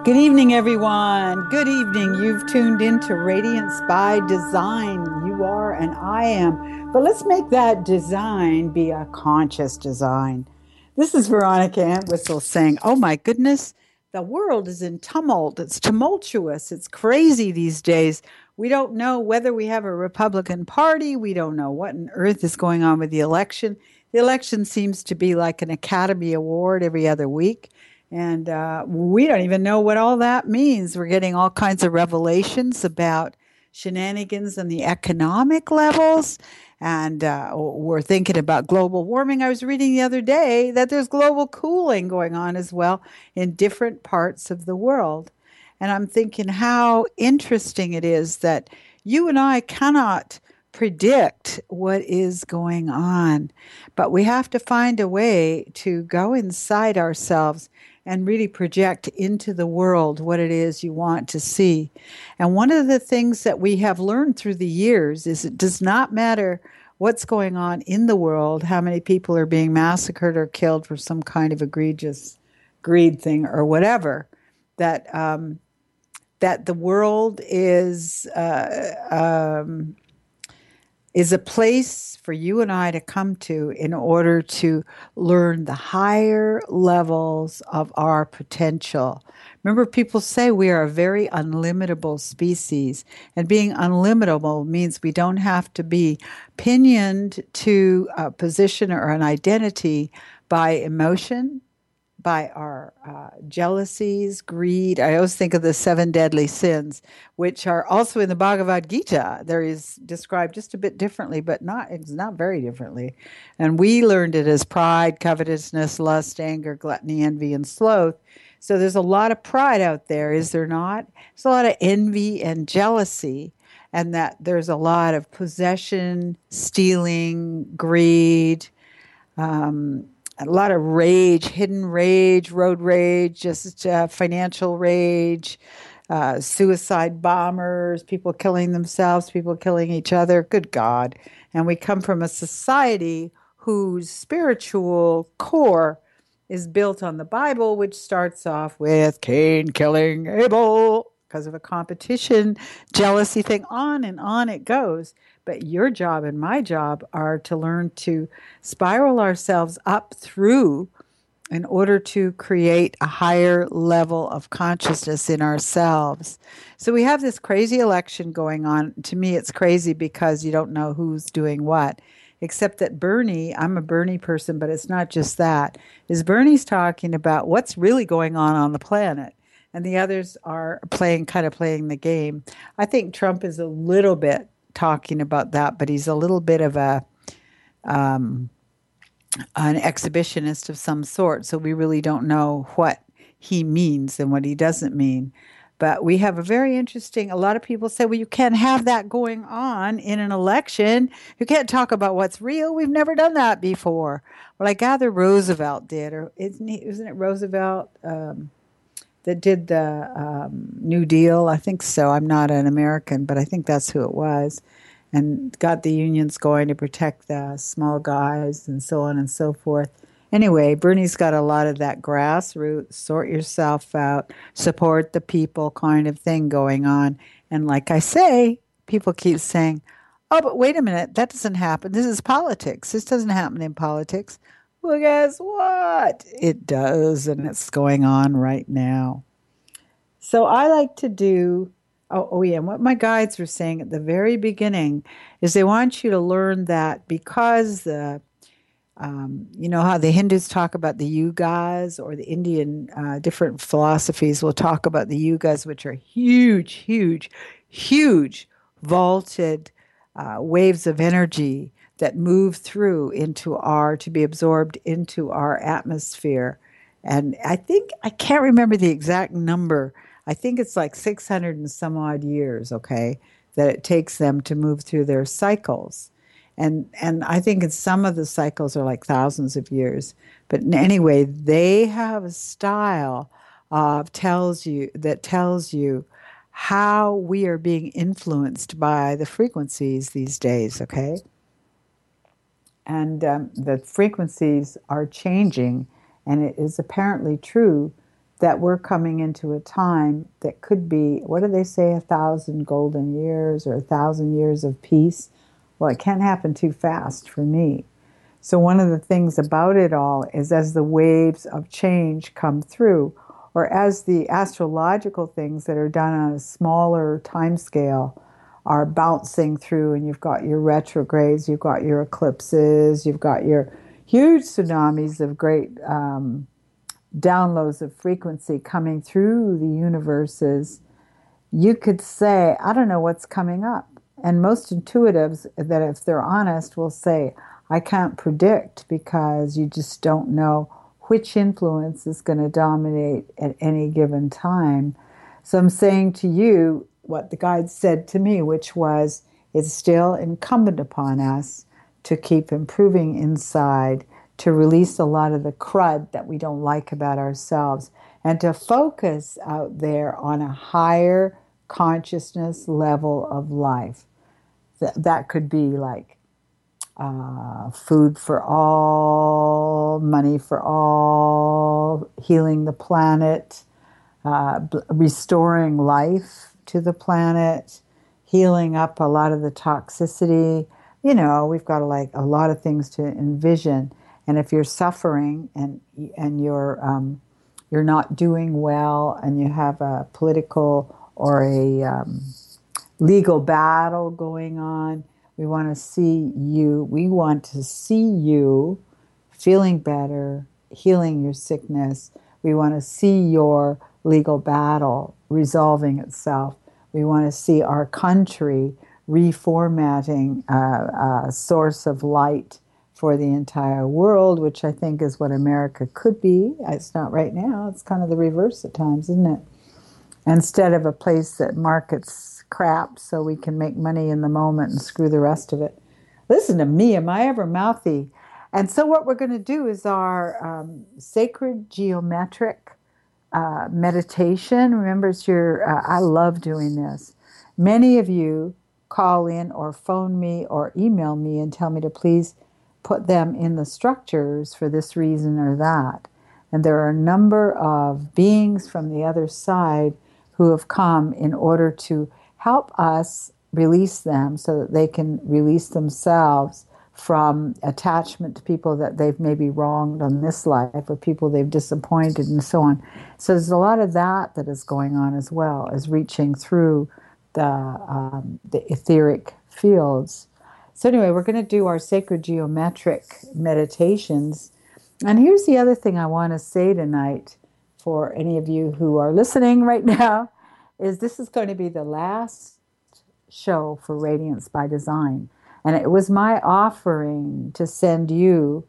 Good evening, everyone. Good evening. You've tuned into Radiance by Design. You are and I am. But let's make that design be a conscious design. This is Veronica Entwistle saying, oh my goodness, the world is in tumult. It's tumultuous. It's crazy these days. We don't know whether we have a Republican Party. We don't know what on earth is going on with the election. The election seems to be like an Academy Award every other week. And we don't even know what all that means. We're getting all kinds of revelations about shenanigans on the economic levels. And we're thinking about global warming. I was reading the other day that there's global cooling going on as well in different parts of the world. And I'm thinking how interesting it is that you and I cannot predict what is going on, but we have to find a way to go inside ourselves and really project into the world what it is you want to see. And one of the things that we have learned through the years is it does not matter what's going on in the world, how many people are being massacred or killed for some kind of egregious greed thing or whatever, that the world is a place for you and I to come to in order to learn the higher levels of our potential. Remember, people say we are a very unlimitable species, and being unlimitable means we don't have to be pinioned to a position or an identity by emotion, by our jealousies, greed. I always think of the seven deadly sins, which are also in the Bhagavad Gita. There is described just a bit differently, but it's not very differently. And we learned it as pride, covetousness, lust, anger, gluttony, envy, and sloth. So there's a lot of pride out there, is there not? There's a lot of envy and jealousy, and that there's a lot of possession, stealing, greed, a lot of rage, hidden rage, road rage, just financial rage, suicide bombers, people killing themselves, people killing each other. Good God. And we come from a society whose spiritual core is built on the Bible, which starts off with Cain killing Abel because of a competition, jealousy thing, on it goes. But your job and my job are to learn to spiral ourselves up through in order to create a higher level of consciousness in ourselves. So we have this crazy election going on. To me, it's crazy because you don't know who's doing what. Except that Bernie, I'm a Bernie person, but it's not just that, is Bernie's talking about what's really going on the planet. And the others are playing the game. I think Trump is a little bit talking about that, but he's a little bit of an exhibitionist of some sort. So we really don't know what he means and what he doesn't mean. But we have a lot of people say, well, you can't have that going on in an election. You can't talk about what's real. We've never done that before. Well, I gather Roosevelt did, or isn't it Roosevelt that did the New Deal? I think so. I'm not an American, but I think that's who it was. And got the unions going to protect the small guys and so on and so forth. Anyway, Bernie's got a lot of that grassroots, sort yourself out, support the people kind of thing going on. And like I say, people keep saying, oh, but wait a minute, that doesn't happen. This is politics. This doesn't happen in politics. Well, guess what? It does, and it's going on right now. So I like to do, yeah, and what my guides were saying at the very beginning is they want you to learn that because you know how the Hindus talk about the yugas, or the Indian different philosophies will talk about the yugas, which are huge, huge, huge vaulted waves of energy that move through to be absorbed into our atmosphere. And I can't remember the exact number. I think it's like 600 and some odd years, okay, that it takes them to move through their cycles. And I think in some of the cycles are like thousands of years. But anyway, they have a style that tells you how we are being influenced by the frequencies these days, okay? And the frequencies are changing, and it is apparently true that we're coming into a time that could be, what do they say, 1,000 golden years or 1,000 years of peace? Well, it can't happen too fast for me. So one of the things about it all is as the waves of change come through, or as the astrological things that are done on a smaller time scale are bouncing through, and you've got your retrogrades, you've got your eclipses, you've got your huge tsunamis of great downloads of frequency coming through the universes, you could say, I don't know what's coming up. And most intuitives, that if they're honest, will say, I can't predict, because you just don't know which influence is going to dominate at any given time. So I'm saying to you what the guide said to me, which was, it's still incumbent upon us to keep improving inside, to release a lot of the crud that we don't like about ourselves, and to focus out there on a higher consciousness level of life. That could be like food for all, money for all, healing the planet, restoring life to the planet, healing up a lot of the toxicity. You know, we've got like a lot of things to envision. And if you're suffering and you're not doing well, and you have a political or a legal battle going on, we want to see you. We want to see you feeling better, healing your sickness. We want to see your legal battle resolving itself. We want to see our country reformatting a source of light for the entire world, which I think is what America could be. It's not right now. It's kind of the reverse at times, isn't it? Instead of a place that markets crap so we can make money in the moment and screw the rest of it. Listen to me, am I ever mouthy? And so what we're going to do is our sacred geometric meditation. Remember, it's I love doing this. Many of you call in or phone me or email me and tell me to please put them in the structures for this reason or that. And there are a number of beings from the other side who have come in order to help us release them so that they can release themselves from attachment to people that they've maybe wronged on this life, or people they've disappointed, and so on. So there's a lot of that is going on, as well as reaching through the etheric fields. So anyway, we're going to do our sacred geometric meditations. And here's the other thing I want to say tonight for any of you who are listening right now, is this is going to be the last show for Radiance by Design. And it was my offering to send you,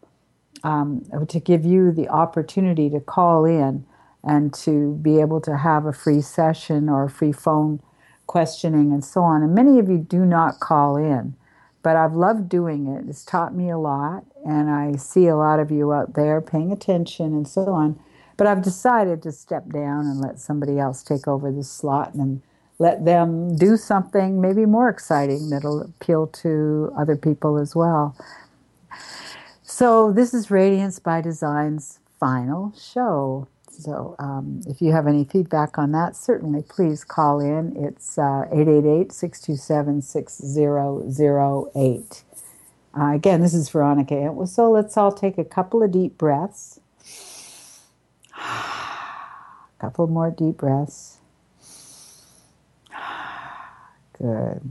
to give you the opportunity to call in and to be able to have a free session or a free phone questioning and so on. And many of you do not call in, but I've loved doing it. It's taught me a lot, and I see a lot of you out there paying attention and so on. But I've decided to step down and let somebody else take over this slot and let them do something maybe more exciting that'll appeal to other people as well. So this is Radiance by Design's final show. So if you have any feedback on that, certainly please call in. It's 888-627-6008. Again, this is Veronica Entwistle. So let's all take a couple of deep breaths. A couple more deep breaths. Good.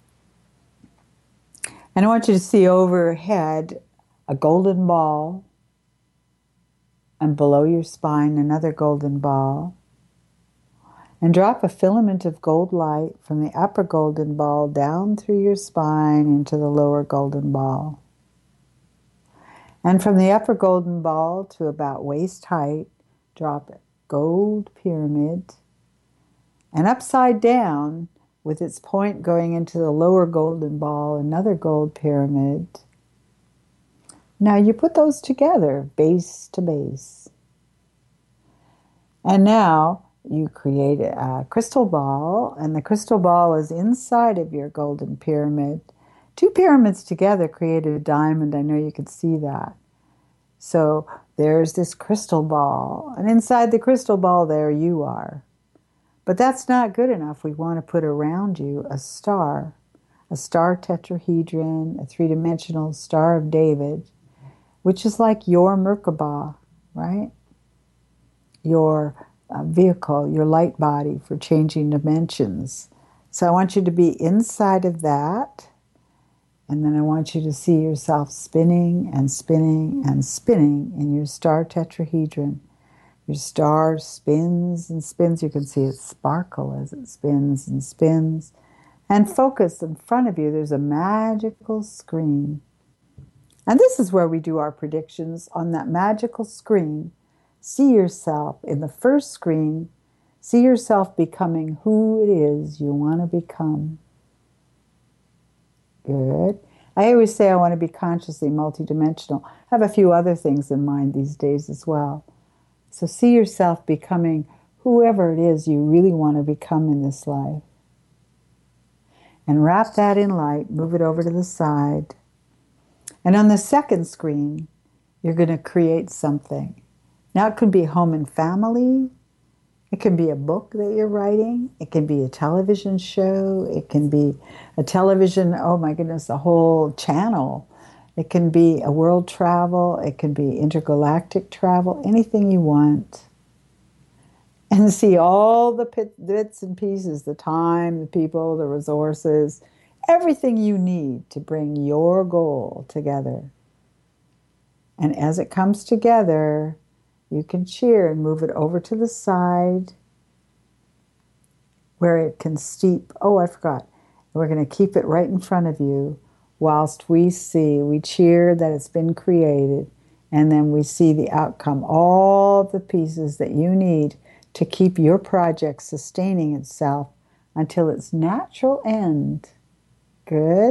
And I want you to see overhead a golden ball, and below your spine another golden ball. And drop a filament of gold light from the upper golden ball down through your spine into the lower golden ball. And from the upper golden ball to about waist height, drop a gold pyramid. And upside down, with its point going into the lower golden ball, another gold pyramid. Now you put those together, base to base. And now you create a crystal ball, and the crystal ball is inside of your golden pyramid. Two pyramids together create a diamond. I know you can see that. So there's this crystal ball, and inside the crystal ball there you are. But that's not good enough. We want to put around you a star tetrahedron, a three-dimensional Star of David, which is like your Merkabah, right? Your vehicle, your light body for changing dimensions. So I want you to be inside of that, and then I want you to see yourself spinning and spinning and spinning in your star tetrahedron. Your star spins and spins. You can see it sparkle as it spins and spins. And focus in front of you, there's a magical screen. And this is where we do our predictions on that magical screen. See yourself in the first screen. See yourself becoming who it is you want to become. Good. I always say I want to be consciously multidimensional. I have a few other things in mind these days as well. So see yourself becoming whoever it is you really want to become in this life. And wrap that in light, move it over to the side. And on the second screen, you're going to create something. Now it could be home and family. It can be a book that you're writing. It can be a television show. It can be a television, oh my goodness, a whole channel. It can be a world travel. It can be intergalactic travel, anything you want. And see all the bits and pieces, the time, the people, the resources, everything you need to bring your goal together. And as it comes together, you can cheer and move it over to the side where it can steep. Oh, I forgot. We're going to keep it right in front of you whilst we cheer that it's been created, and then we see the outcome, all the pieces that you need to keep your project sustaining itself until its natural end. Good.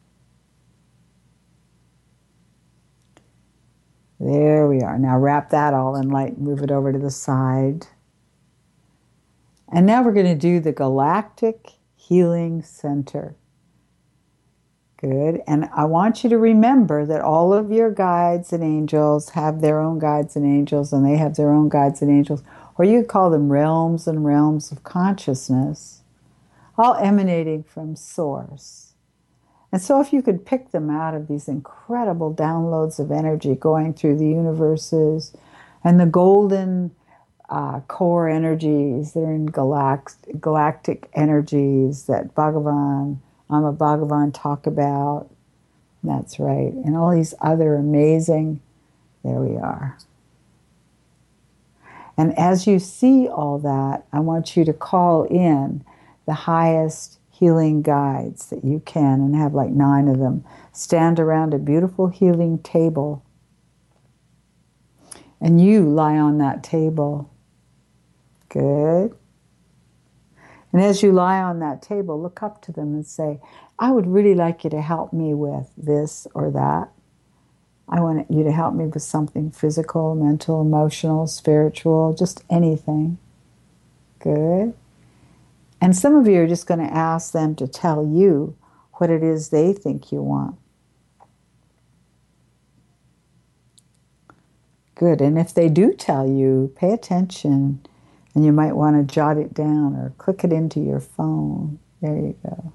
There we are. Now wrap that all in light and move it over to the side. And now we're going to do the Galactic Healing Center. Good. And I want you to remember that all of your guides and angels have their own guides and angels, and they have their own guides and angels, or you could call them realms and realms of consciousness, all emanating from Source. And so if you could pick them out of these incredible downloads of energy going through the universes and the golden core energies that are in galactic energies that Bhagavan, Amma Bhagavan talk about. That's right. And all these other amazing, there we are. And as you see all that, I want you to call in the highest healing guides that you can, and have like 9 of them stand around a beautiful healing table. And you lie on that table. Good. And as you lie on that table, look up to them and say, I would really like you to help me with this or that. I want you to help me with something physical, mental, emotional, spiritual, just anything. Good. And some of you are just going to ask them to tell you what it is they think you want. Good. And if they do tell you, pay attention, and you might want to jot it down or click it into your phone. There you go.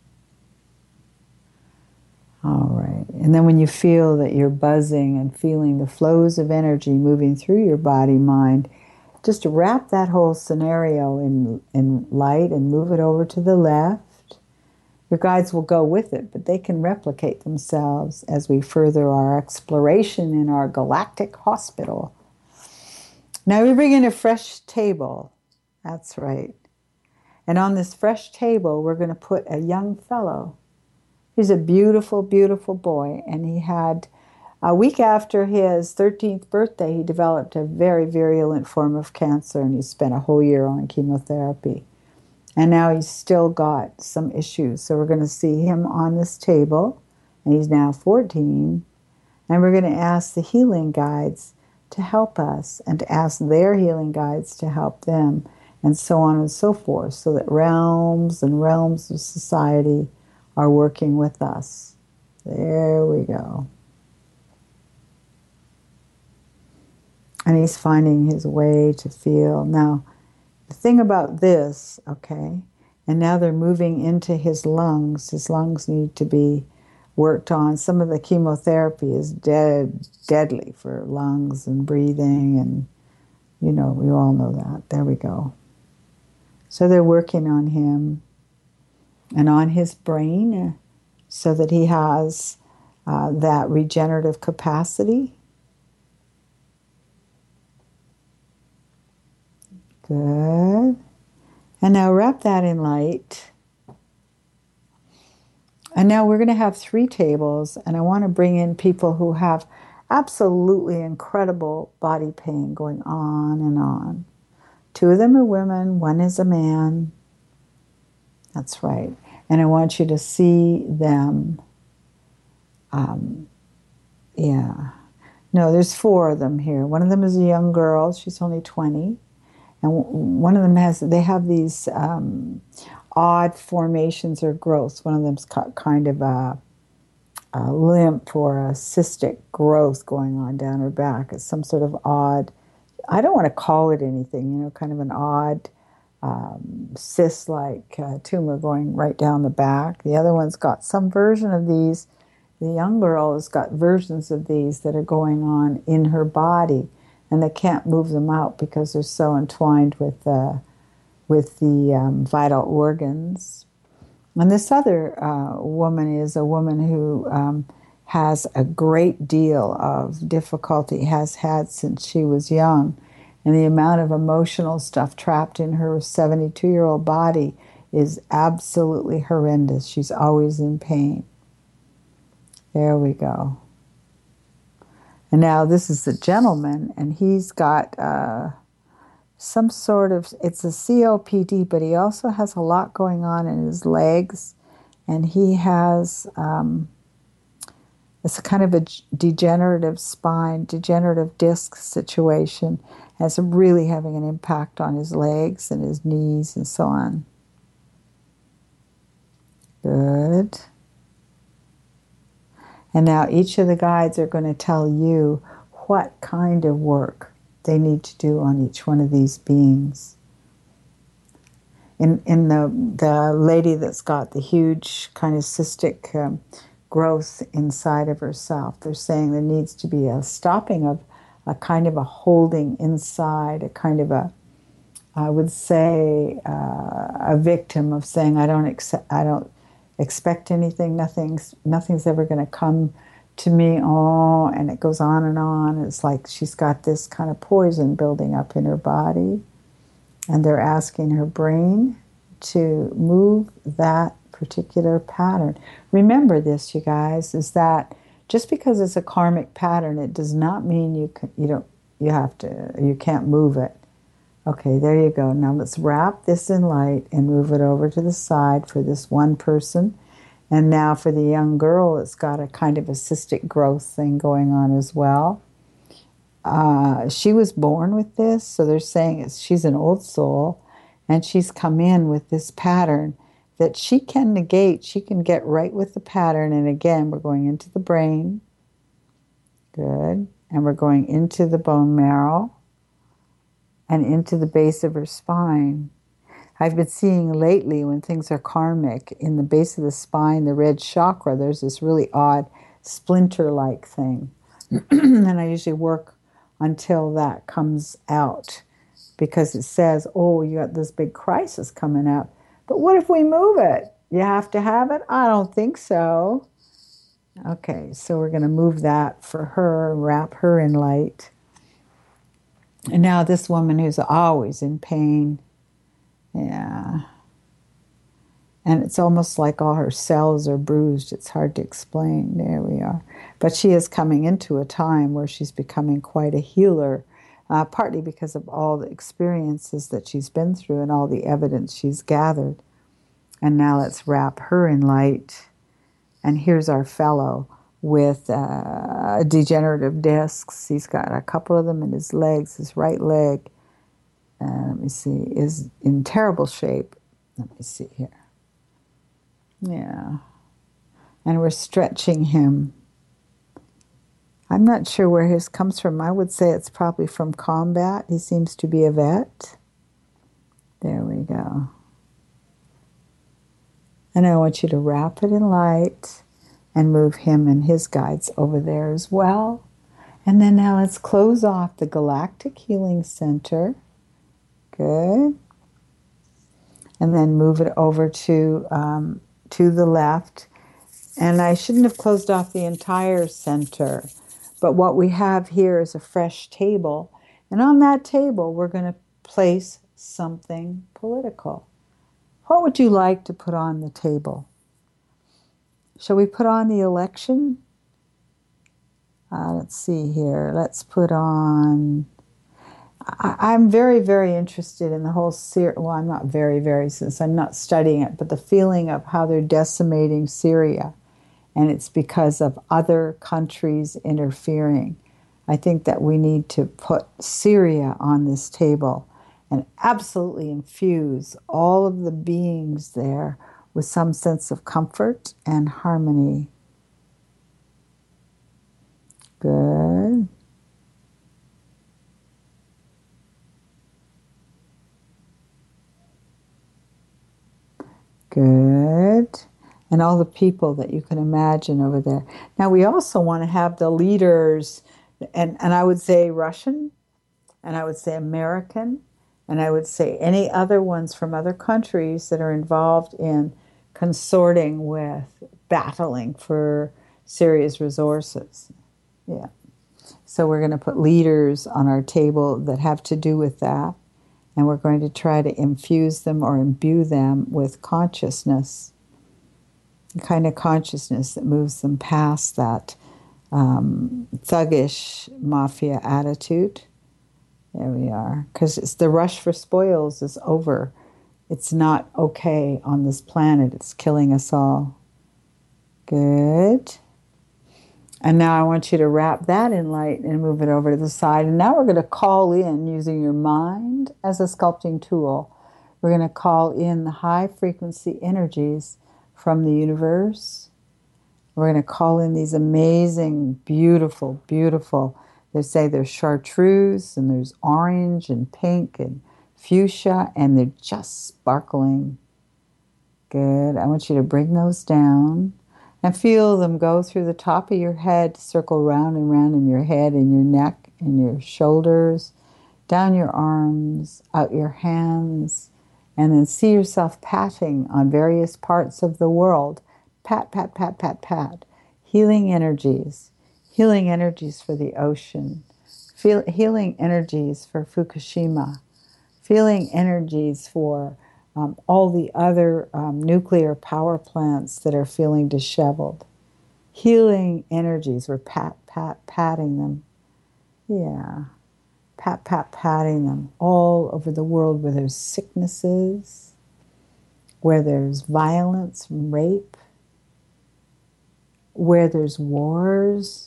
All right. And then when you feel that you're buzzing and feeling the flows of energy moving through your body, mind, just wrap that whole scenario in light and move it over to the left. Your guides will go with it, but they can replicate themselves as we further our exploration in our galactic hospital. Now we bring in a fresh table. That's right. And on this fresh table, we're going to put a young fellow. He's a beautiful, beautiful boy, and he had, a week after his 13th birthday, he developed a very virulent form of cancer, and he spent a whole year on chemotherapy. And now he's still got some issues. So we're going to see him on this table, and he's now 14, and we're going to ask the healing guides to help us and to ask their healing guides to help them, and so on and so forth, so that realms and realms of society are working with us. There we go. And he's finding his way to feel. Now, the thing about this, okay, and now they're moving into his lungs. His lungs need to be worked on. Some of the chemotherapy is deadly for lungs and breathing, and you know, we all know that. There we go. So they're working on him and on his brain so that he has that regenerative capacity. Good. And now wrap that in light. And now we're going to have 3 tables, and I want to bring in people who have absolutely incredible body pain going on and on. 2 of them are women, 1 is a man. That's right. And I want you to see them. Yeah. No, there's 4 of them here. One of them is a young girl. She's only 20. And one of them they have these odd formations or growths. One of them's got kind of a lymph or a cystic growth going on down her back. It's some sort of odd, I don't want to call it anything, you know, kind of an odd cyst-like tumor going right down the back. The other one's got some version of these. The young girl has got versions of these that are going on in her body, and they can't move them out because they're so entwined with the vital organs. And this other woman is a woman who has a great deal of difficulty, has had since she was young. And the amount of emotional stuff trapped in her 72-year-old body is absolutely horrendous. She's always in pain. There we go. And now this is the gentleman, and he's got some sort of, it's a COPD, but he also has a lot going on in his legs, and he has, it's a kind of a degenerative spine, degenerative disc situation, and it's really having an impact on his legs and his knees and so on. Good. And now each of the guides are going to tell you what kind of work they need to do on each one of these beings. In the lady that's got the huge kind of cystic growth inside of herself, they're saying there needs to be a stopping of a kind of a holding inside, a kind of a, I would say, a victim of saying, I don't expect anything, nothing's ever going to come to me, and it goes on and on. It's like she's got this kind of poison building up in her body, and they're asking her brain to move that particular pattern. Remember this, you guys, is that just because it's a karmic pattern, it does not mean you can't move it. Okay, there you go. Now let's wrap this in light and move it over to the side for this one person. And now for the young girl, it's got a kind of a cystic growth thing going on as well. She was born with this, so they're saying she's an old soul, and she's come in with this pattern that she can negate. She can get right with the pattern. And again, we're going into the brain. Good. And we're going into the bone marrow and into the base of her spine. I've been seeing lately when things are karmic, in the base of the spine, the red chakra, there's this really odd splinter-like thing. And I usually work until that comes out, because it says, oh, you got this big crisis coming up. But what if we move it? You have to have it? I don't think so. Okay, so we're going to move that for her, wrap her in light. And now this woman who's always in pain. Yeah. And it's almost like all her cells are bruised. It's hard to explain. There we are. But she is coming into a time where she's becoming quite a healer, partly because of all the experiences that she's been through and all the evidence she's gathered. And now let's wrap her in light. And here's our fellow with degenerative discs. He's got a couple of them in his legs. His right leg, let me see, is in terrible shape. Let me see here. Yeah. And we're stretching him. I'm not sure where his comes from. I would say it's probably from combat. He seems to be a vet. There we go. And I want you to wrap it in light and move him and his guides over there as well. And then now let's close off the Galactic Healing Center. Good. And then move it over to the left. And I shouldn't have closed off the entire center. But what we have here is a fresh table. And on that table, we're going to place something political. What would you like to put on the table? Shall we put on the election? Let's see here. Let's put on... I'm very, very interested in the whole Syria. Well, I'm not very, since I'm not studying it, but the feeling of how they're decimating Syria. And it's because of other countries interfering. I think that we need to put Syria on this table and absolutely infuse all of the beings there with some sense of comfort and harmony. Good. Good. And all the people that you can imagine over there. Now, we also want to have the leaders, and I would say Russian, and I would say American, and I would say any other ones from other countries that are involved in consorting with battling for Syria's resources. Yeah. So we're going to put leaders on our table that have to do with that, and we're going to try to infuse them or imbue them with consciousness, the kind of consciousness that moves them past that thuggish mafia attitude. There we are. Because it's the rush for spoils is over. It's not okay on this planet. It's killing us all. Good. And now I want you to wrap that in light and move it over to the side. And now we're going to call in, using your mind as a sculpting tool, we're going to call in the high frequency energies from the universe. We're going to call in these amazing, beautiful, they say there's chartreuse and there's orange and pink and fuchsia, and they're just sparkling. Good. I want you to bring those down and feel them go through the top of your head, circle round and round in your head and your neck and your shoulders, down your arms, out your hands, and then see yourself patting on various parts of the world. Pat, pat, pat, pat, pat. Healing energies for the ocean, healing energies for Fukushima, feeling energies for all the other nuclear power plants that are feeling disheveled. Healing energies, we're patting them. Yeah, patting them all over the world where there's sicknesses, where there's violence, rape, where there's wars.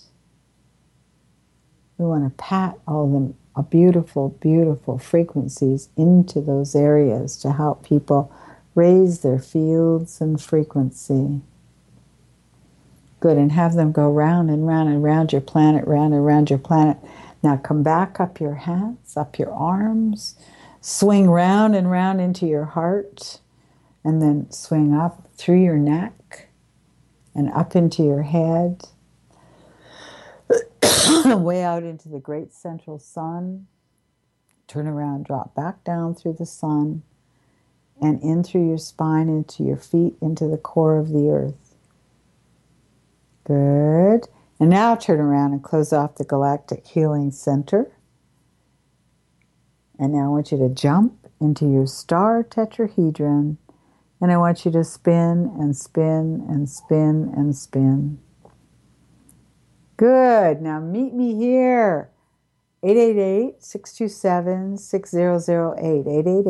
We want to pat all them beautiful frequencies into those areas to help people raise their fields and frequency. Good, and have them go round and round and round your planet, round and round your planet. Now come back up your hands, up your arms, swing round and round into your heart, and then swing up through your neck and up into your head. Way out into the great central sun. Turn around, drop back down through the sun and in through your spine, into your feet, into the core of the earth. Good. And now turn around and close off the Galactic Healing Center. And now I want you to jump into your star tetrahedron, and I want you to spin and spin and spin and spin. Good. Now meet me here. 888-627-6008.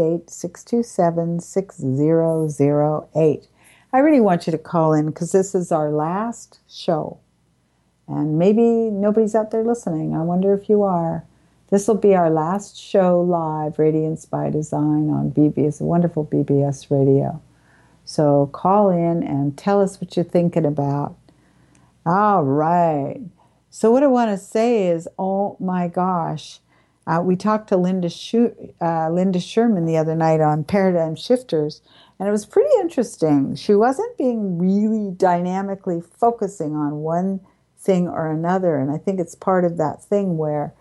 888-627-6008. I really want you to call in because this is our last show. And maybe nobody's out there listening. I wonder if you are. This will be our last show live, Radiance by Design, on BBS, wonderful BBS radio. So call in and tell us what you're thinking about. All right. So what I want to say is, oh my gosh, we talked to Linda Sherman the other night on Paradigm Shifters, and it was pretty interesting. She wasn't being really dynamically focusing on one thing or another, and I think it's part of that thing where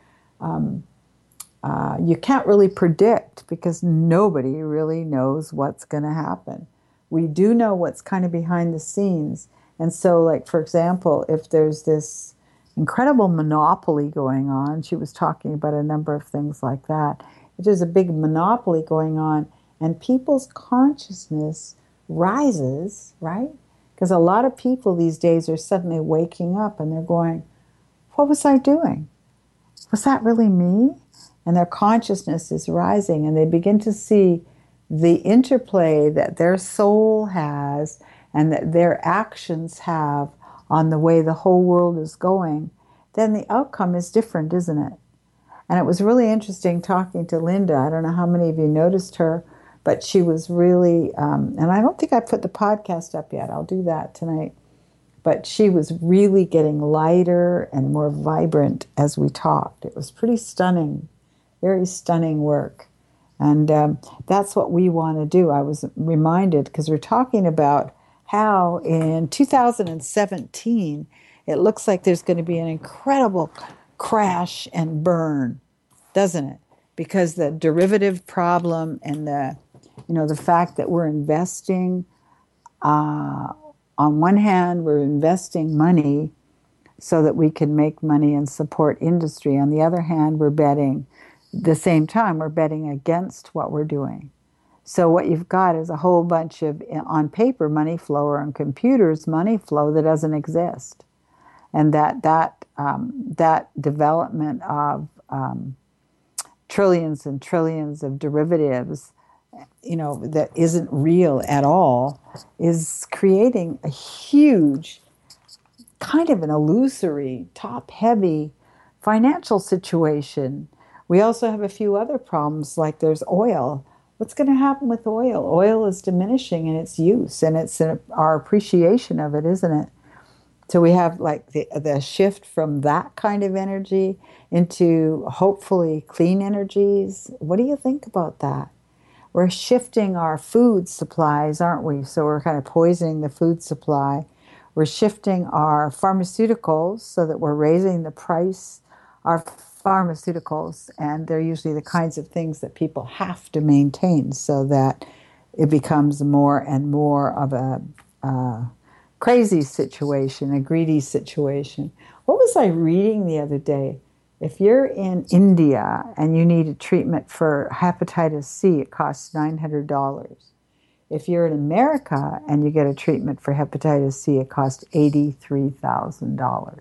you can't really predict because nobody really knows what's going to happen. We do know what's kind of behind the scenes. And so, like, for example, if there's this incredible monopoly going on, she was talking about a number of things like that. If there's a big monopoly going on and people's consciousness rises, right? Because a lot of people these days are suddenly waking up and they're going, what was I doing? Was that really me? And their consciousness is rising, and they begin to see the interplay that their soul has and that their actions have on the way the whole world is going. Then the outcome is different, isn't it? And it was really interesting talking to Linda. I don't know how many of you noticed her, but she was really, and I don't think I put the podcast up yet. I'll do that tonight. But she was really getting lighter and more vibrant as we talked. It was pretty stunning, very stunning work. And that's what we want to do. I was reminded, because we're talking about how in 2017, it looks like there's going to be an incredible crash and burn, doesn't it? Because the derivative problem and the fact that we're investing, on one hand, we're investing money so that we can make money and support industry. On the other hand, we're betting, the same time, we're betting against what we're doing. So what you've got is a whole bunch of, on paper, money flow, or on computers, money flow that doesn't exist. And that development of trillions and trillions of derivatives, that isn't real at all, is creating a huge, kind of an illusory, top-heavy financial situation. We also have a few other problems, like there's oil. What's going to happen with oil? Oil is diminishing in its use, and it's our appreciation of it, isn't it? So we have like the shift from that kind of energy into hopefully clean energies. What do you think about that? We're shifting our food supplies, aren't we? So we're kind of poisoning the food supply. We're shifting our pharmaceuticals so that we're raising the price of pharmaceuticals, and they're usually the kinds of things that people have to maintain so that it becomes more and more of a crazy situation, a greedy situation. What was I reading the other day? If you're in India and you need a treatment for hepatitis C, it costs $900. If you're in America and you get a treatment for hepatitis C, it costs $83,000.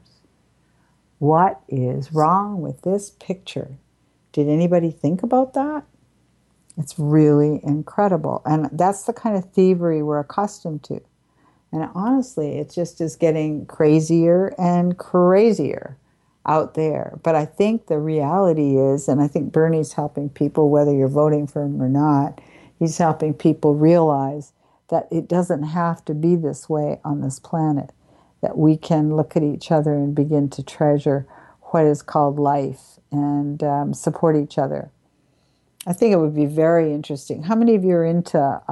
What is wrong with this picture? Did anybody think about that? It's really incredible. And that's the kind of thievery we're accustomed to. And honestly, it just is getting crazier and crazier out there. But I think the reality is, and I think Bernie's helping people, whether you're voting for him or not, he's helping people realize that it doesn't have to be this way on this planet, that we can look at each other and begin to treasure what is called life and support each other. I think it would be very interesting. How many of you are into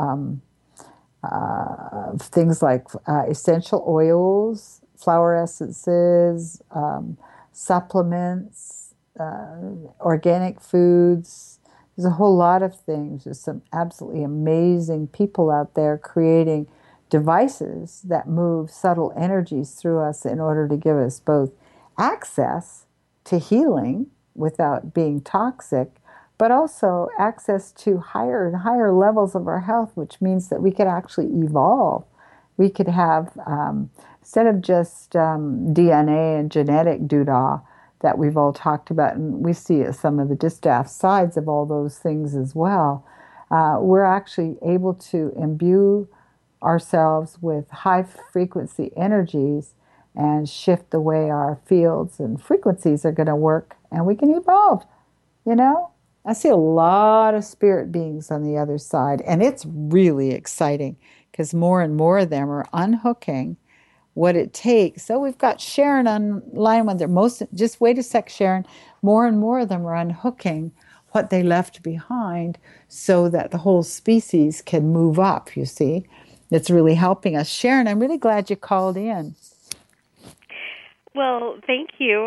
things like essential oils, flower essences, supplements, organic foods? There's a whole lot of things. There's some absolutely amazing people out there creating devices that move subtle energies through us in order to give us both access to healing without being toxic, but also access to higher and higher levels of our health, which means that we could actually evolve. We could have, instead of just DNA and genetic doodah that we've all talked about, and we see some of the distaff sides of all those things as well, we're actually able to imbue ourselves with high frequency energies and shift the way our fields and frequencies are going to work, and we can evolve, I see a lot of spirit beings on the other side, and it's really exciting because more and more of them are unhooking what it takes. So we've got Sharon on line one. They're most, just wait a sec, Sharon. More and more of them are unhooking what they left behind so that the whole species can move up, you see. It's really helping us. Sharon, I'm really glad you called in. Well, thank you.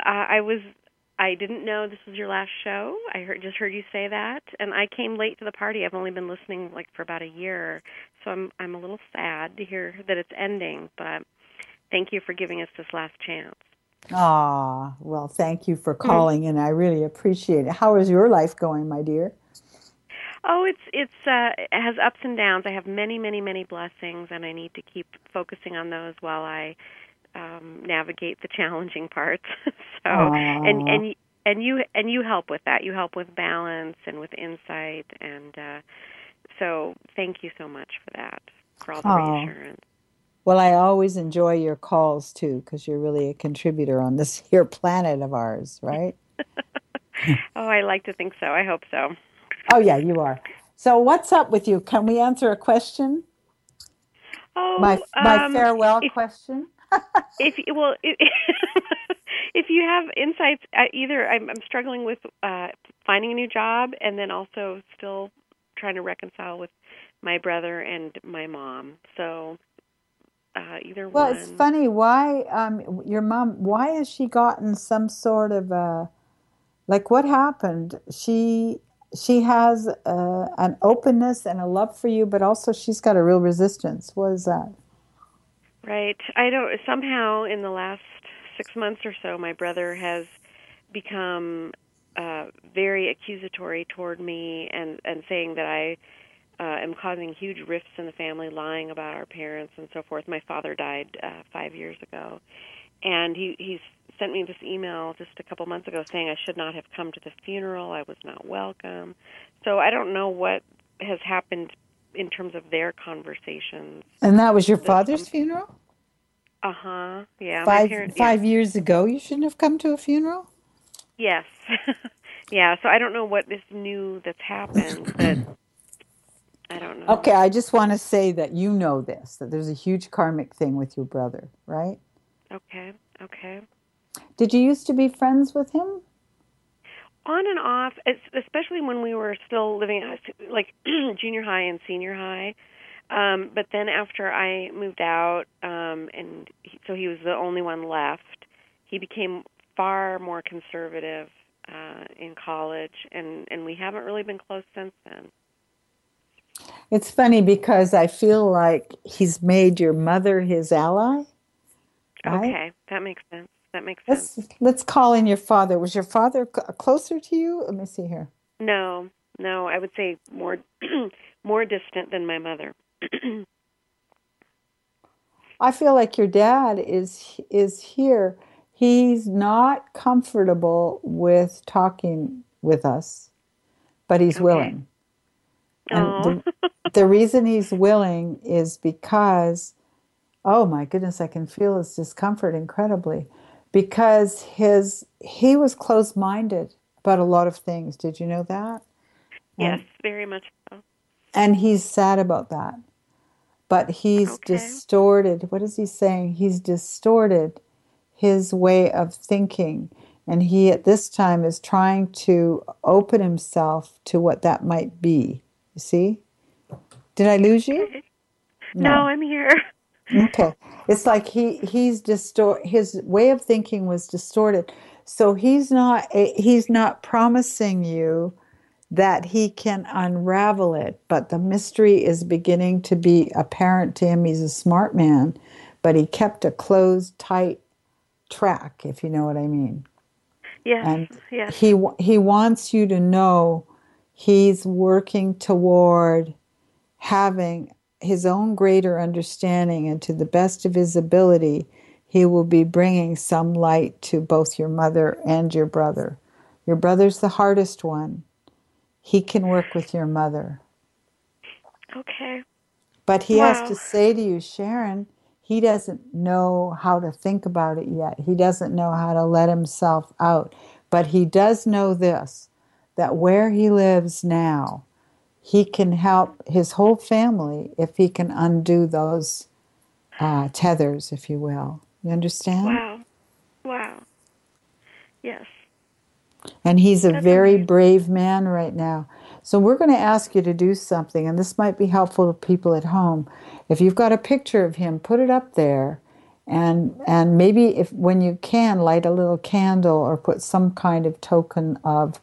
I didn't know this was your last show. Just heard you say that, and I came late to the party. I've only been listening like for about a year, so I'm a little sad to hear that it's ending, but thank you for giving us this last chance. Ah, well, thank you for calling, and I really appreciate it. How is your life going, my dear? Oh, it has ups and downs. I have many, many, many blessings, and I need to keep focusing on those while I navigate the challenging parts. So, and Ah, and and you help with that. You help with balance and with insight, and so thank you so much for that, for all the oh. reassurance. Well, I always enjoy your calls too, because you're really a contributor on this here planet of ours, right? Oh, I like to think so. I hope so. Oh, yeah, you are. So, what's up with you? Can we answer a question? My Oh, my farewell question? if well, if you have insights, either I'm struggling with finding a new job, and then also still trying to reconcile with my brother and my mom. So either Well, it's one. funny. Why your mom? Why has she gotten some sort of like what happened? She has an openness and a love for you, but also she's got a real resistance. What is that? Right. I don't. Somehow, in the last 6 months or so, my brother has become very accusatory toward me, and saying that I am causing huge rifts in the family, lying about our parents and so forth. My father died 5 years ago, and he's sent me this email just a couple months ago saying I should not have come to the funeral. I was not welcome. So I don't know what has happened in terms of their conversations. And that was your That father's funeral? yeah, my Five parents, yeah, 5 years ago, you shouldn't have come to a funeral? yes, yeah. So I don't know what is new that's happened, but I don't know. Okay, I just want to say that you know this, that there's a huge karmic thing with your brother, right? Okay, okay. Did you used to be friends with him? On and off, especially when we were still living like junior high and senior high. But then after I moved out, so he was the only one left, he became far more conservative in college, and we haven't really been close since then. It's funny because I feel like he's made your mother his ally, right? Okay, that makes sense. That makes sense. Let's call in your father. Was your father closer to you? Let me see here. No, no, I would say more more distant than my mother. I feel like your dad is here. He's not comfortable with talking with us, but he's Okay. willing. And Oh. the reason he's willing is because, oh my goodness, I can feel his discomfort incredibly. Because he was closed-minded about a lot of things. Did you know that? Yes, And very much so. and he's sad about that. But he's Okay. distorted. What is he saying? He's distorted his way of thinking. And he at this time is trying to open himself to what that might be. You see? Did I lose you? Okay. No, No. I'm here. Okay. It's like his way of thinking was distorted. So he's not promising you that he can unravel it, but the mystery is beginning to be apparent to him. He's a smart man, but he kept a closed, tight track, if you know what I mean. Yes, And yes. he wants you to know he's working toward having his own greater understanding, and to the best of his ability, he will be bringing some light to both your mother and your brother. Your brother's the hardest one. He can work with your mother. Okay. But he has to Wow. say to you, Sharon, he doesn't know how to think about it yet. He doesn't know how to let himself out. But he does know this, that where he lives now, he can help his whole family if he can undo those tethers, if you will. You understand? Wow. Wow. Yes. And he's a That's very amazing. brave man right now. So we're going to ask you to do something, and this might be helpful to people at home. If you've got a picture of him, put it up there, and maybe if when you can, light a little candle or put some kind of token of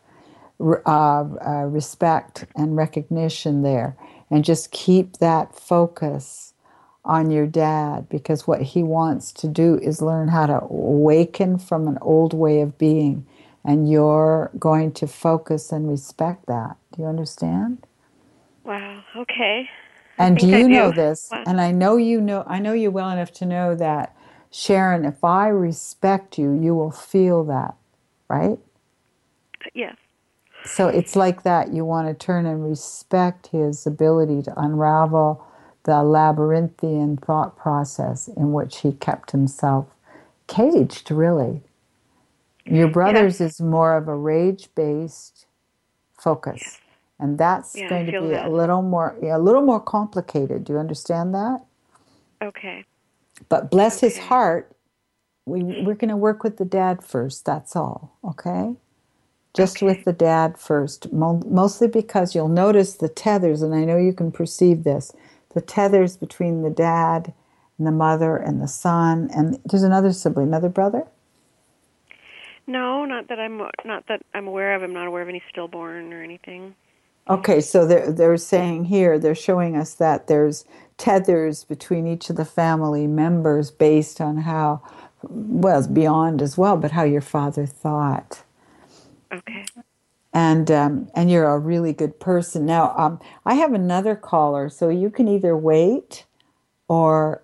respect and recognition there, and just keep that focus on your dad, because what he wants to do is learn how to awaken from an old way of being, and you're going to focus and respect that. Do you understand? Wow. Okay. I And do think I you know do. this? Wow. And I know you well enough to know that, Sharon, if I respect you, you will feel that, right? Yes. So it's like that. You want to turn and respect his ability to unravel the labyrinthian thought process in which he kept himself caged, really. Your Yes. brother's is more of a rage-based Yes. focus, and that's Yeah, I going to feel be that. a little more complicated. Do you understand that? Okay. But bless his Okay. heart, we're going to work with the dad first. That's all, okay? Just with Okay. the dad first, mostly because you'll notice the tethers, and I know you can perceive this, the tethers between the dad and the mother and the son, and there's another sibling, another brother? No, not that I'm aware of. I'm not aware of any stillborn or anything. Okay, so they're saying here, they're showing us that there's tethers between each of the family members based on how, well, it's beyond as well, but how your father thought. Okay. And you're a really good person. Now, I have another caller, so you can either wait or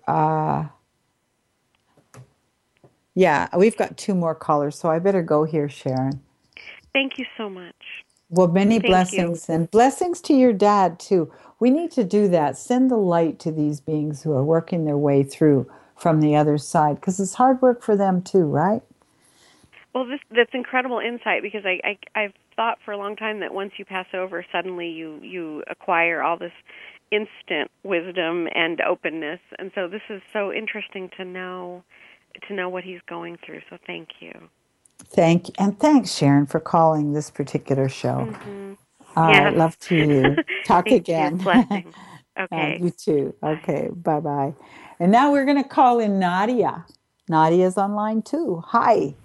yeah, we've got two more callers, so I better go here, Sharon. Thank you so much. Well, many Thank you. blessings and blessings to your dad too. We need to do that. Send the light to these beings who are working their way through from the other side, because it's hard work for them too, right? Well, that's incredible insight because I've thought for a long time that once you pass over, suddenly you acquire all this instant wisdom and openness, and so this is so interesting to know what he's going through. So thank you. Thank you. And thanks, Sharon, for calling this particular show. Mhm. All right, Yes. love to you. Talk Thank you. again. Blessings. Okay. You too. Bye. Okay, bye bye. And now we're going to call in Nadia. Nadia's online too. Hi.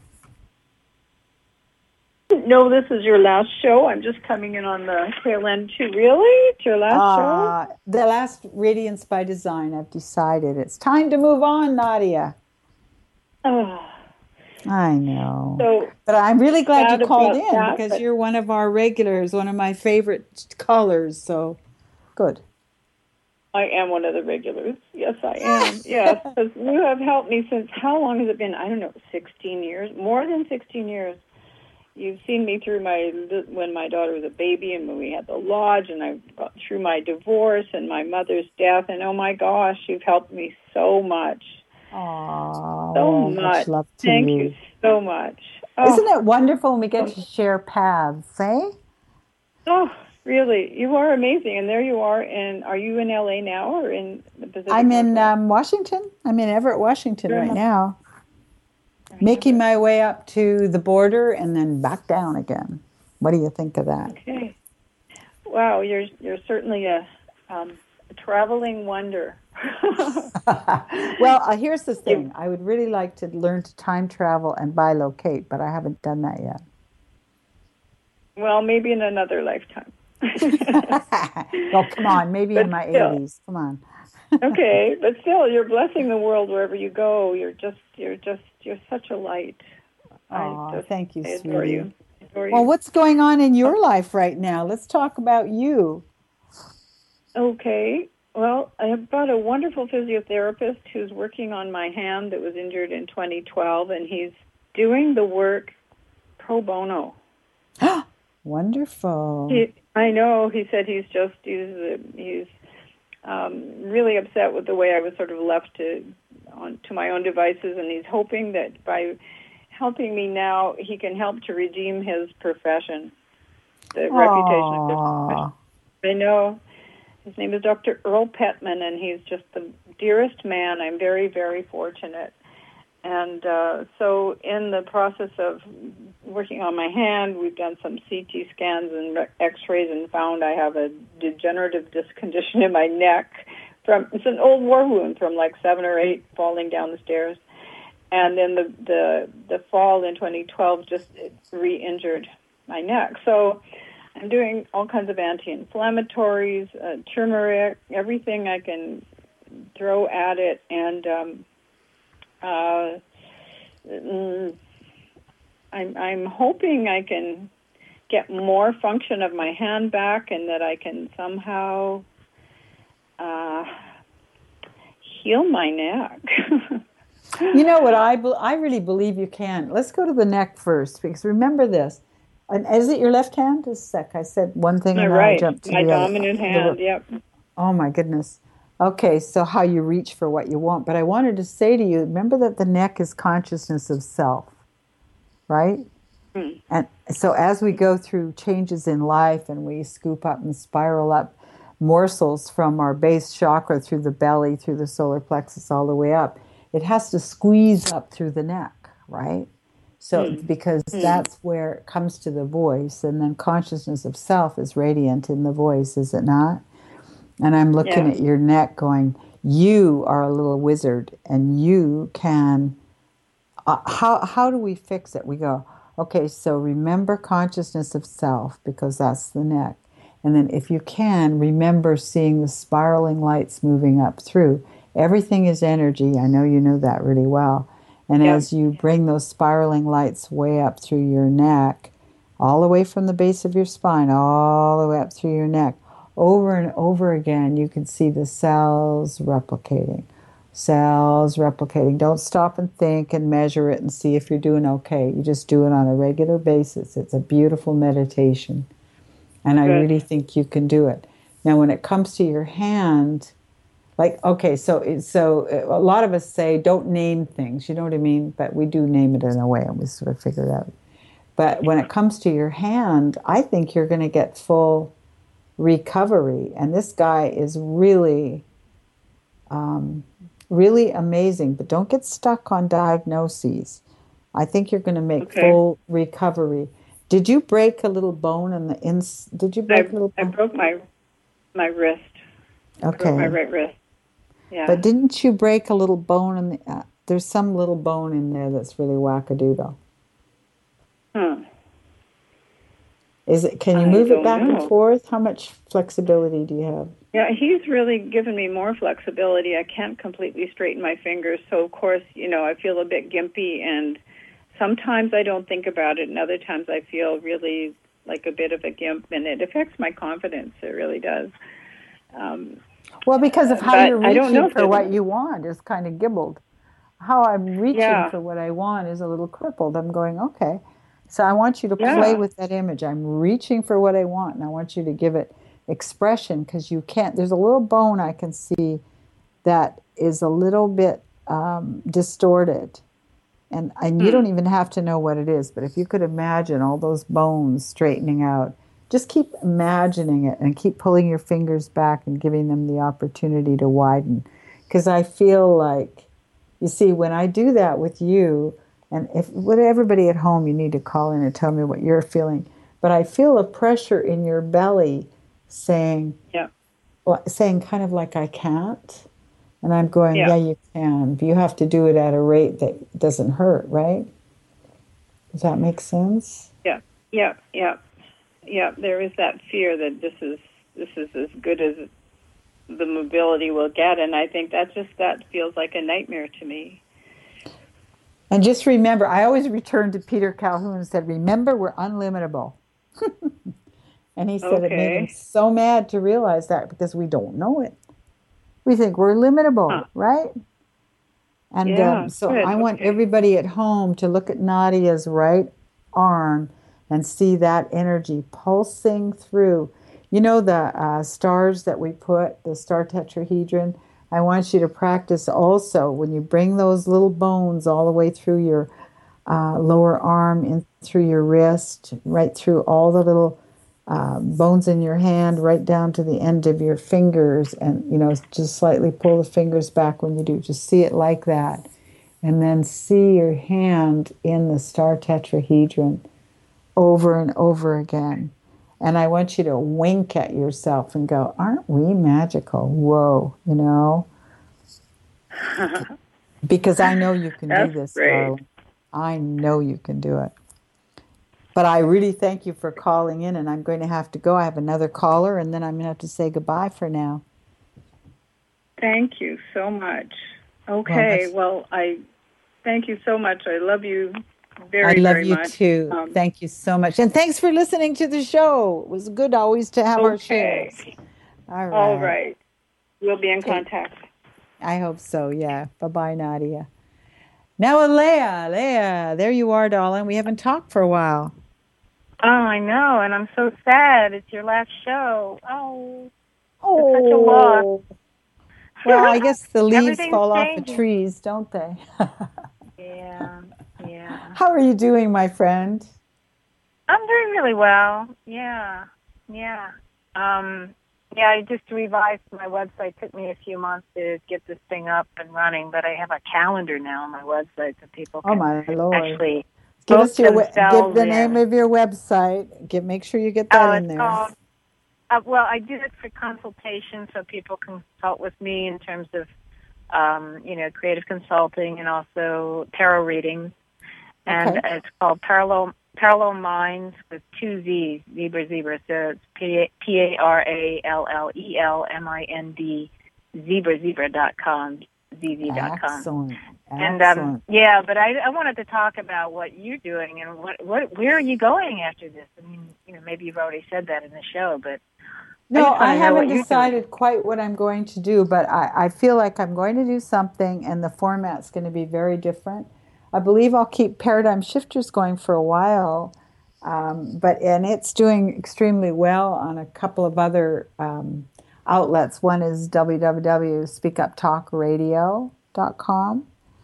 No, this is your last show. I'm just coming in on the tail end too. Really? It's your last show? The last Radiance by Design, I've decided it's time to move on, Nadia. Oh, I know. so But I'm really glad you sad called about in that, because but you're one of our regulars, one of my favorite colors. So good. I am one of the regulars. Yes, I am. Yes, because you have helped me since, how long has it been? I don't know, 16 years? More than 16 years. You've seen me through when my daughter was a baby and when we had the lodge, and I've got through my divorce and my mother's death, and oh my gosh, you've helped me so much. Oh, So well, much much. love to Thank you you. so much. Isn't Oh, it wonderful when we get to share paths, eh? oh, really? You are amazing. And there you are. And are you in LA now or in the Pacific I'm in Northwest? Washington. I'm in Everett, Washington You're in right now, making Everett. my way up to the border and then back down again. What do you think of that? Okay. Wow, you're certainly a traveling wonder. Well, here's the You, thing. I would really like to learn to time travel and bilocate, but I haven't done that yet. well, maybe in another lifetime. Well, come on, maybe in But my still, 80s. Come on. okay. But still, you're blessing the world wherever you go. You're such a light. Oh, thank you, I adore sweetie. you. I adore Well, you. what's going on in your life right now? Let's talk about you. Okay. Well, I have got a wonderful physiotherapist who's working on my hand that was injured in 2012, and he's doing the work pro bono. Wonderful. I know. He said he's really upset with the way I was sort of left to my own devices, and he's hoping that by helping me now, he can help to redeem his profession, the reputation of his profession. Oh, I know. His name is Dr. Earl Petman, and he's just the dearest man. I'm very, very fortunate. And so in the process of working on my hand, we've done some CT scans and x-rays and found I have a degenerative disc condition in my neck. It's an old war wound from like 7 or 8 falling down the stairs. And then the fall in 2012 just re-injured my neck. So I'm doing all kinds of anti-inflammatories, turmeric, everything I can throw at it, and I'm hoping I can get more function of my hand back, and that I can somehow heal my neck. You know what? I really believe you can. Let's go to the neck first, because remember this. And is it your left hand? Just a sec. I said one thing and right. I jumped to my the other. dominant hand, yep. Oh, my goodness. Okay, so how you reach for what you want. But I wanted to say to you, remember that the neck is consciousness of self, right? Mm. And so as we go through changes in life and we scoop up and spiral up morsels from our base chakra through the belly, through the solar plexus, all the way up, it has to squeeze up through the neck, right? So because that's where it comes to the voice, and then consciousness of self is radiant in the voice, is it not? And I'm looking at your neck going, you are a little wizard, and you can, how do we fix it? We go, okay, so remember consciousness of self, because that's the neck. And then if you can, remember seeing the spiraling lights moving up through. Everything is energy. I know you know that really well. And as you bring those spiraling lights way up through your neck, all the way from the base of your spine, all the way up through your neck, over and over again, you can see the cells replicating. Cells replicating. Don't stop and think and measure it and see if you're doing okay. You just do it on a regular basis. It's a beautiful meditation. And I really think you can do it. Now, when it comes to your hand, like, okay, so a lot of us say don't name things, you know what I mean? But we do name it in a way, and we sort of figure it out. But when it comes to your hand, I think you're going to get full recovery. And this guy is really, really amazing. But don't get stuck on diagnoses. I think you're going to make full recovery. Did you break a little bone in the Did you break a little bone? I broke my wrist. Okay. I broke my right wrist. Yeah. But didn't you break a little bone in the? There's some little bone in there that's really wackadoodle. Is it? Can you move it back and forth? How much flexibility do you have? Yeah, he's really given me more flexibility. I can't completely straighten my fingers, so of course, I feel a bit gimpy, and sometimes I don't think about it, and other times I feel really like a bit of a gimp, and it affects my confidence. It really does. Well, because of how you're reaching for what you want is kind of gibbled. How I'm reaching for what I want is a little crippled. I'm going, okay. So I want you to play with that image. I'm reaching for what I want, and I want you to give it expression, because you can't. There's a little bone I can see that is a little bit distorted. And you don't even have to know what it is, but if you could imagine all those bones straightening out, just keep imagining it and keep pulling your fingers back and giving them the opportunity to widen. Because I feel like, you see, when I do that with you, and with everybody at home, you need to call in and tell me what you're feeling, but I feel a pressure in your belly saying kind of like, I can't. And I'm going, yeah, you can. But you have to do it at a rate that doesn't hurt, right? Does that make sense? Yeah. There is that fear that this is as good as the mobility will get, and I think that feels like a nightmare to me. And just remember, I always return to Peter Calhoun and said, remember, we're unlimitable. And he said it made him so mad to realize that, because we don't know it. We think we're limitable, right? And so I want everybody at home to look at Nadia's right arm and see that energy pulsing through. You know the stars that we put, the star tetrahedron? I want you to practice also when you bring those little bones all the way through your lower arm, in through your wrist, right through all the little bones in your hand right down to the end of your fingers, and just slightly pull the fingers back when you do. Just see it like that, and then see your hand in the star tetrahedron over and over again. And I want you to wink at yourself and go, aren't we magical? Whoa, Because I know you can do this, great. darling. I know you can do it. But I really thank you for calling in, and I'm going to have to go. I have another caller, and then I'm going to have to say goodbye for now. Thank you so much. Okay, well I thank you so much. I love you very, very much. I love you too. Thank you so much. And thanks for listening to the show. It was good always to have our shares. All right. We'll be in contact. I hope so, yeah. Bye-bye, Nadia. Now, Leah, there you are, darling. We haven't talked for a while. Oh, I know, and I'm so sad. It's your last show. Oh, it's such a loss. Well, I guess the leaves fall changing off the trees, don't they? Yeah. How are you doing, my friend? I'm doing really well. Yeah. I just revised my website. It took me a few months to get this thing up and running, but I have a calendar now on my website so people can actually give us give the name of your website. Make sure you get that in there. Called, well, I did it for consultation so people can consult with me in terms of, creative consulting and also tarot readings. And it's called Parallel Minds with 2 Z's, Zebra. So it's PARALLELMIND, zebra.com, ZZ.com. Excellent. And but I wanted to talk about what you're doing and where are you going after this? I mean, maybe you've already said that in the show, but no, I haven't decided quite what I'm going to do, but I feel like I'm going to do something, and the format's going to be very different. I believe I'll keep Paradigm Shifters going for a while, and it's doing extremely well on a couple of other outlets. One is www.speakuptalkradio.com,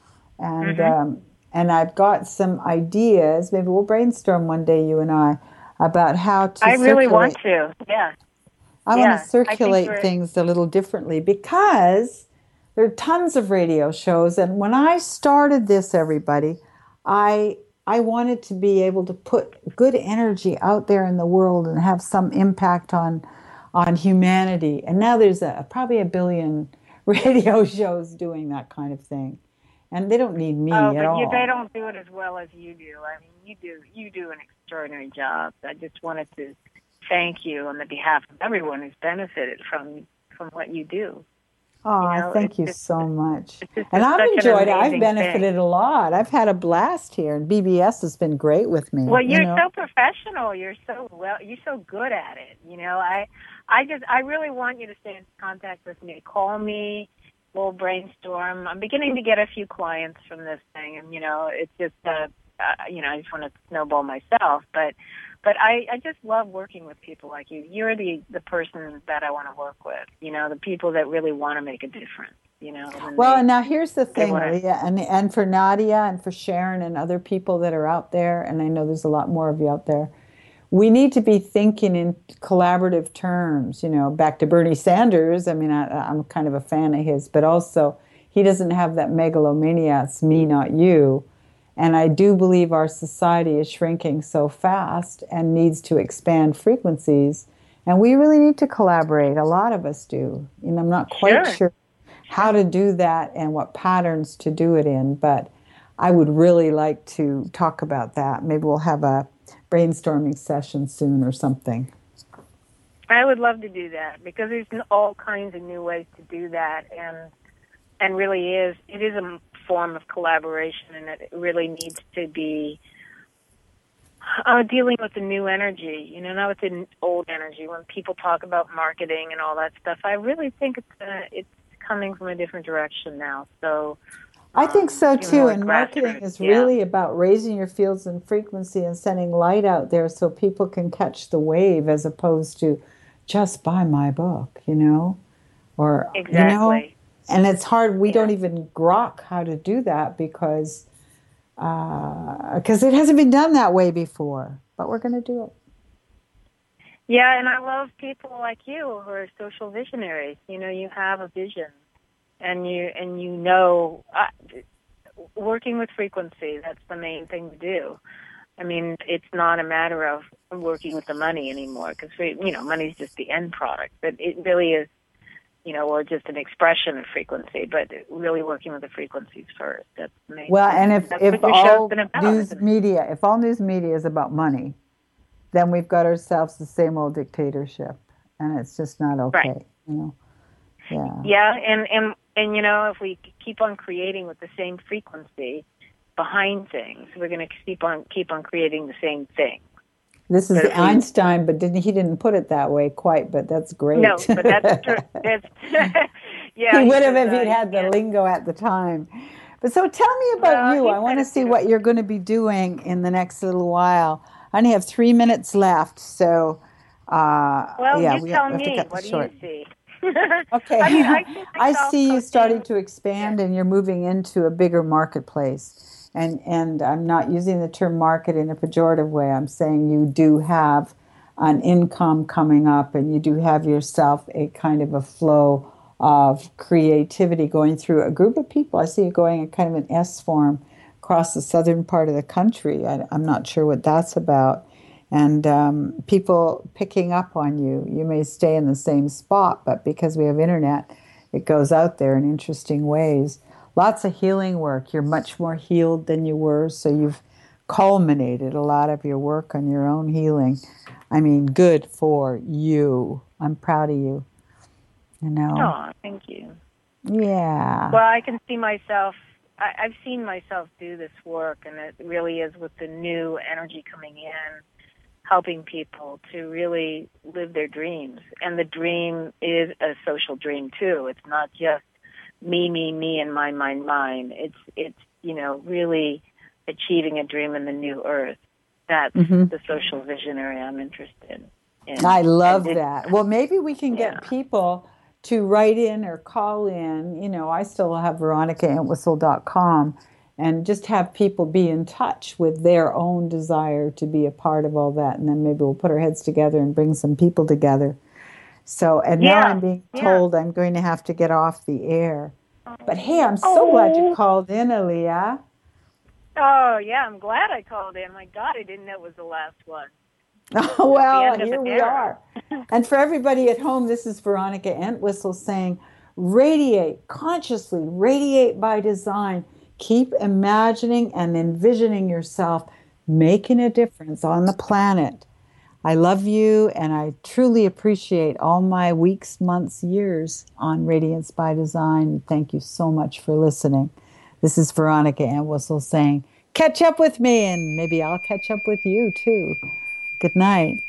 and I've got some ideas. Maybe we'll brainstorm one day, you and I, about how to. I really want to. Yeah. I want to circulate things a little differently because there are tons of radio shows, and when I started this, everybody, I wanted to be able to put good energy out there in the world and have some impact on humanity. And now there's probably 1 billion radio shows doing that kind of thing, and they don't need me at all. They don't do it as well as you do. I mean, you do an extraordinary job. I just wanted to thank you on the behalf of everyone who's benefited from what you do. Oh, thank you so much. And I've enjoyed it. I've benefited a lot. I've had a blast here, and BBS has been great with me. Well, you're so professional. You're so good at it. I really want you to stay in contact with me. Call me. We'll brainstorm. I'm beginning to get a few clients from this thing, and it's just I just want to snowball myself, but I just love working with people like you. You're the person that I want to work with, the people that really want to make a difference, Well, and now here's the thing, Leah, and for Nadia and for Sharon and other people that are out there, and I know there's a lot more of you out there, we need to be thinking in collaborative terms, back to Bernie Sanders. I mean, I'm kind of a fan of his, but also he doesn't have that megalomania, it's me, not you. And I do believe our society is shrinking so fast and needs to expand frequencies. And we really need to collaborate. A lot of us do. I'm not quite sure how to do that and what patterns to do it in, but I would really like to talk about that. Maybe we'll have a brainstorming session soon or something. I would love to do that because there's all kinds of new ways to do that, and really it is a form of collaboration, and it really needs to be dealing with the new energy, not with the old energy. When people talk about marketing and all that stuff, I really think it's coming from a different direction now. So I think so too, and marketing is really about raising your fields and frequency and sending light out there so people can catch the wave as opposed to just buy my book, or exactly. And it's hard. We don't even grok how to do that because it hasn't been done that way before. But we're going to do it. Yeah, and I love people like you who are social visionaries. You know, you have a vision, and you know, working with frequency. That's the main thing to do. I mean, it's not a matter of working with the money anymore, because money's just the end product. But it really is, or just an expression of frequency. But really working with the frequencies first. That's the main. Well, and if all news media, is about money, then we've got ourselves the same old dictatorship, and it's just not okay. Right. Yeah. Yeah, and if we keep on creating with the same frequency behind things, we're going to keep on creating the same thing. This is Einstein, but he didn't put it that way quite, but that's great. No, but that's true. Yeah, he would have if he'd had the lingo at the time. But so tell me about you. I want to see what you're going to be doing in the next little while. I only have 3 minutes left, so you tell me. What do you see? Okay. I see you starting to expand, and you're moving into a bigger marketplace. And I'm not using the term market in a pejorative way. I'm saying you do have an income coming up, and you do have yourself a kind of a flow of creativity going through a group of people. I see you going in kind of an S form across the southern part of the country. I'm not sure what that's about. And people picking up on you. You may stay in the same spot, but because we have internet, it goes out there in interesting ways. Lots of healing work. You're much more healed than you were, so you've culminated a lot of your work on your own healing. I mean, good for you. I'm proud of you. Oh, thank you. Yeah. Well, I can see myself. I've seen myself do this work, and it really is with the new energy coming in, helping people to really live their dreams. And the dream is a social dream too. It's not just me, and mine. It's really achieving a dream in the new earth. That's the social visionary I'm interested in. I love that. Well, maybe we can get people to write in or call in. I still have VeronicaEntwistle.com, and just have people be in touch with their own desire to be a part of all that. And then maybe we'll put our heads together and bring some people together. So, and now I'm being told I'm going to have to get off the air. But hey, I'm so glad you called in, Aaliyah. Oh, yeah, I'm glad I called in. My God, I didn't know it was the last one. Oh, well, here we are. And for everybody at home, this is Veronica Entwistle saying, radiate, consciously, radiate by design. Keep imagining and envisioning yourself making a difference on the planet. I love you, and I truly appreciate all my weeks, months, years on Radiance by Design. Thank you so much for listening. This is Veronica Entwistle saying, catch up with me, and maybe I'll catch up with you too. Good night.